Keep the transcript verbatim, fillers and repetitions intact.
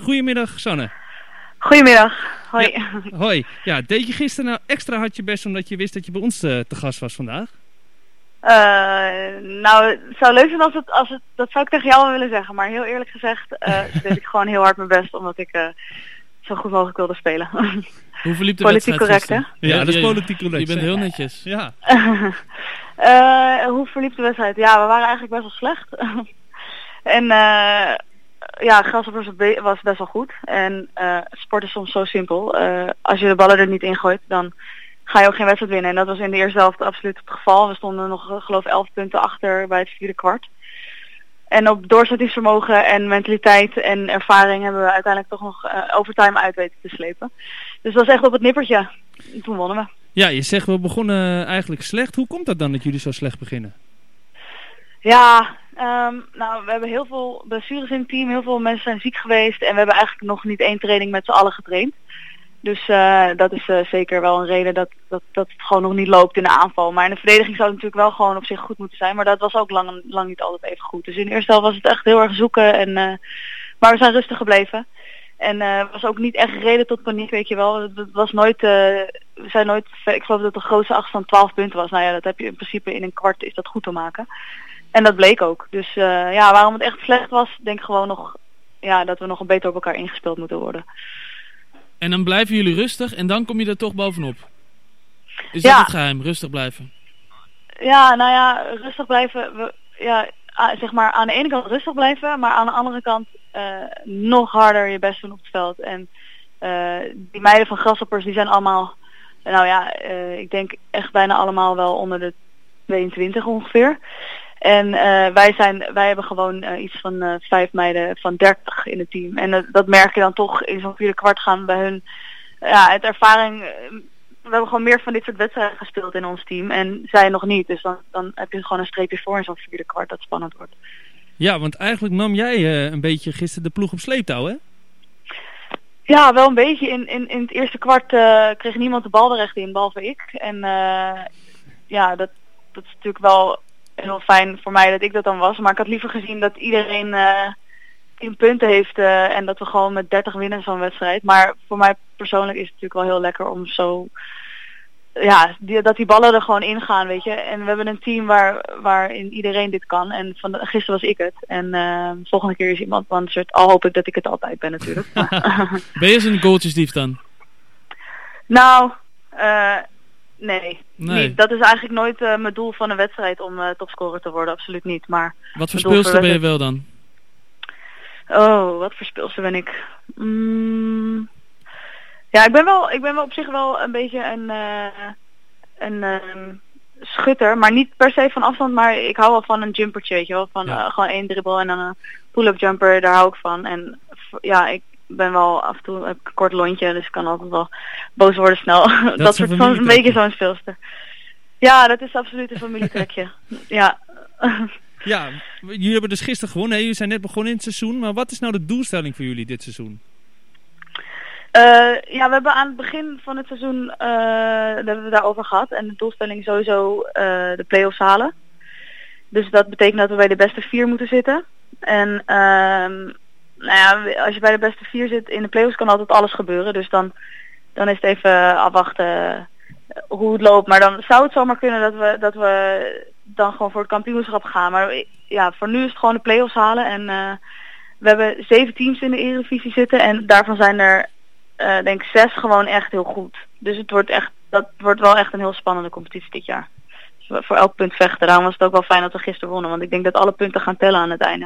Goedemiddag, Sanne. Goedemiddag. Hoi. Ja, hoi. Ja, deed je gisteren nou extra hard je best omdat je wist dat je bij ons uh, te gast was vandaag? Uh, nou, het zou leuk zijn als het, als het, dat zou ik tegen jou wel willen zeggen. Maar heel eerlijk gezegd uh, deed ik gewoon heel hard mijn best omdat ik uh, zo goed mogelijk wilde spelen. Hoe verliep de politiek wedstrijd? Correct, hè? Ja, dat is politiek correct. Je bent heel netjes. Ja. uh, hoe verliep de wedstrijd? Ja, we waren eigenlijk best wel slecht. en uh, ja, Grasshoppers was best wel goed. En uh, sport is soms zo simpel. Uh, als je de ballen er niet in gooit, dan ga je ook geen wedstrijd winnen. En dat was in de eerste helft absoluut het geval. We stonden nog, geloof ik, elf punten achter bij het vierde kwart. En op doorzettingsvermogen en mentaliteit en ervaring hebben we uiteindelijk toch nog uh, overtime uit weten te slepen. Dus dat was echt op het nippertje. Toen wonnen we. Ja, je zegt we begonnen eigenlijk slecht. Hoe komt dat dan dat jullie zo slecht beginnen? Ja, um, nou we hebben heel veel blessures in het team. Heel veel mensen zijn ziek geweest. En we hebben eigenlijk nog niet één training met z'n allen getraind. Dus uh, dat is uh, zeker wel een reden dat, dat, dat het gewoon nog niet loopt in de aanval. Maar in de verdediging zou het natuurlijk wel gewoon op zich goed moeten zijn. Maar dat was ook lang, lang niet altijd even goed. Dus in de eerste helft was het echt heel erg zoeken. En, uh, maar we zijn rustig gebleven. En het uh, was ook niet echt reden tot paniek, weet je wel. Het was nooit, uh, we zijn nooit, ik geloof dat de grootste achterstand twaalf punten was. Nou ja, dat heb je in principe in een kwart is dat goed te maken. En dat bleek ook. Dus uh, ja, waarom het echt slecht was, denk ik gewoon nog ja, dat we nog een beter op elkaar ingespeeld moeten worden. En dan blijven jullie rustig en dan kom je er toch bovenop. Is ja. dat het geheim? Rustig blijven? Ja, nou ja, rustig blijven. We, ja, zeg maar aan de ene kant rustig blijven, maar aan de andere kant uh, nog harder je best doen op het veld. En uh, die meiden van Grasshoppers, die zijn allemaal, nou ja, uh, ik denk echt bijna allemaal wel onder de tweeëntwintig ongeveer. En uh, wij zijn, wij hebben gewoon uh, iets van uh, vijf meiden van dertig in het team. En uh, dat merk je dan toch in zo'n vierde kwart gaan bij hun. Ja, het ervaring. Uh, we hebben gewoon meer van dit soort wedstrijden gespeeld in ons team. En zij nog niet. Dus dan, dan heb je gewoon een streepje voor in zo'n vierde kwart dat spannend wordt. Ja, want eigenlijk nam jij uh, een beetje gisteren de ploeg op sleeptouw, hè? Ja, wel een beetje. In, in, in het eerste kwart uh, kreeg niemand de bal er echt in, behalve ik. En uh, ja, dat, dat is natuurlijk wel heel fijn voor mij dat ik dat dan was. Maar ik had liever gezien dat iedereen uh, tien punten heeft uh, en dat we gewoon met dertig winnen zo'n wedstrijd. Maar voor mij persoonlijk is het natuurlijk wel heel lekker om zo, ja, die, dat die ballen er gewoon in gaan, weet je. En we hebben een team waar, waarin iedereen dit kan. En van de, gisteren was ik het. En uh, de volgende keer is iemand anders. Al hoop ik dat ik het altijd ben natuurlijk. Ben je zo'n goaltjesdief dan? Nou, uh, nee. nee. Niet. Dat is eigenlijk nooit uh, mijn doel van een wedstrijd om uh, topscorer te worden. Absoluut niet. Maar wat voor speelster ben je wel dan? Oh, wat voor speelster ben ik? Mm, ja, ik ben wel, ik ben wel op zich wel een beetje een, uh, een uh, schutter. Maar niet per se van afstand. Maar ik hou wel van een jumpertje, weet je wel. Van ja. uh, gewoon één dribbel en dan een pull-up jumper. Daar hou ik van. En ja, ik ben wel af en toe heb ik een kort lontje, dus ik kan altijd wel boos worden snel. Dat, dat soort soms een beetje zo'n speelster. Ja, dat is absoluut een familietrekje. Ja. Ja, jullie hebben dus gisteren gewonnen. Hè? Jullie zijn net begonnen in het seizoen. Maar wat is nou de doelstelling voor jullie dit seizoen? Uh, ja, we hebben aan het begin van het seizoen uh, hebben we daarover gehad. En de doelstelling is sowieso uh, de play-offs halen. Dus dat betekent dat we bij de beste vier moeten zitten. En uh, nou ja, als je bij de beste vier zit in de play-offs kan altijd alles gebeuren. Dus dan, dan is het even afwachten hoe het loopt. Maar dan zou het zomaar kunnen dat we, dat we dan gewoon voor het kampioenschap gaan. Maar ja, voor nu is het gewoon de play-offs halen. En uh, we hebben zeven teams in de Eredivisie zitten. En daarvan zijn er uh, denk ik zes gewoon echt heel goed. Dus het wordt echt, dat wordt wel echt een heel spannende competitie dit jaar. Dus voor elk punt vechten. Daarom was het ook wel fijn dat we gisteren wonnen. Want ik denk dat alle punten gaan tellen aan het einde.